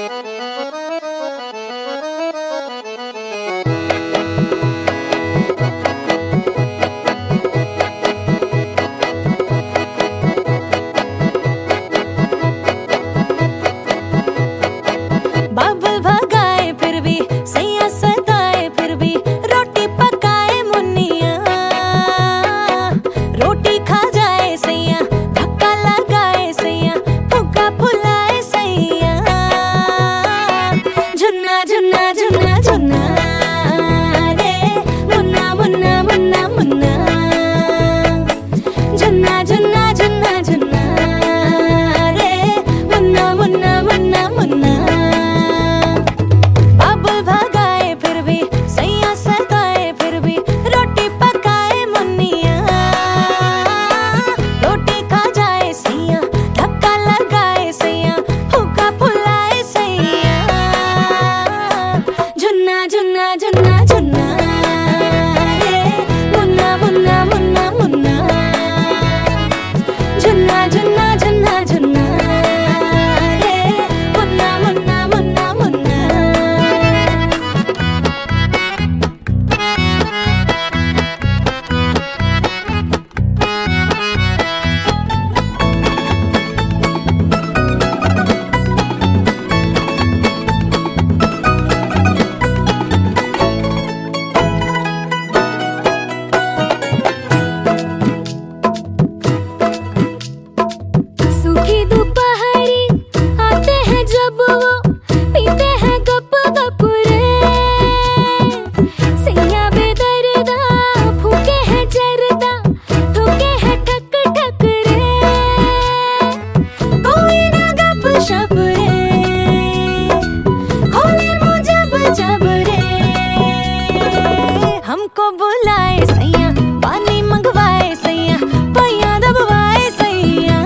हमको बुलाए सैया, पानी मंगवाए सैया, पैया दबवाए सैया,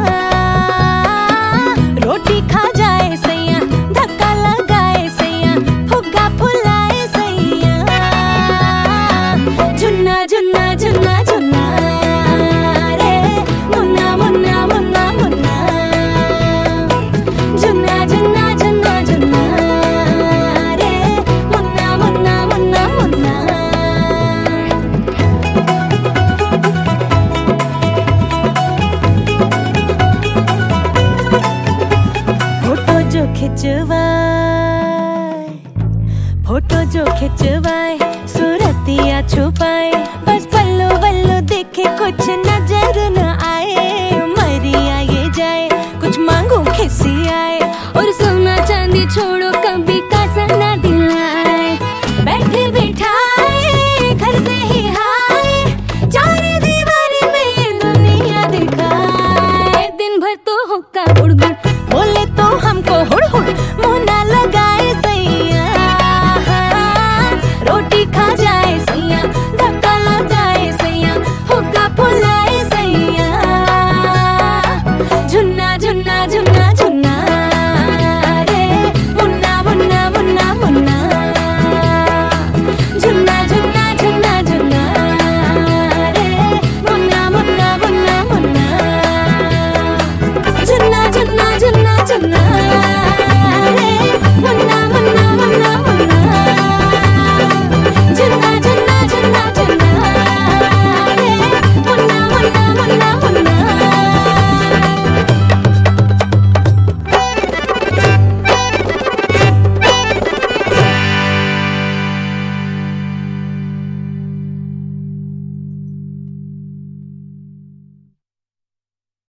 रोटी खा जाए सैया, धक्का लगाए सैया, फुग्गा फुलाए सैया, झुन्ना झुन्ना झुन्ना झुन्ना रे मुन्ना मुन्ना मुन्ना मुन्ना, झुन्ना झुन्ना झुन्ना झुन्ना रे मुन्ना मुन्ना मुन्ना मुन्ना। फोटो जो खिंचवाए सूरतिया छुपाए, बस पल्लो बल्लो देखे कुछ नजर न आए, मरिया ये जाए कुछ मांगू खिसी आए और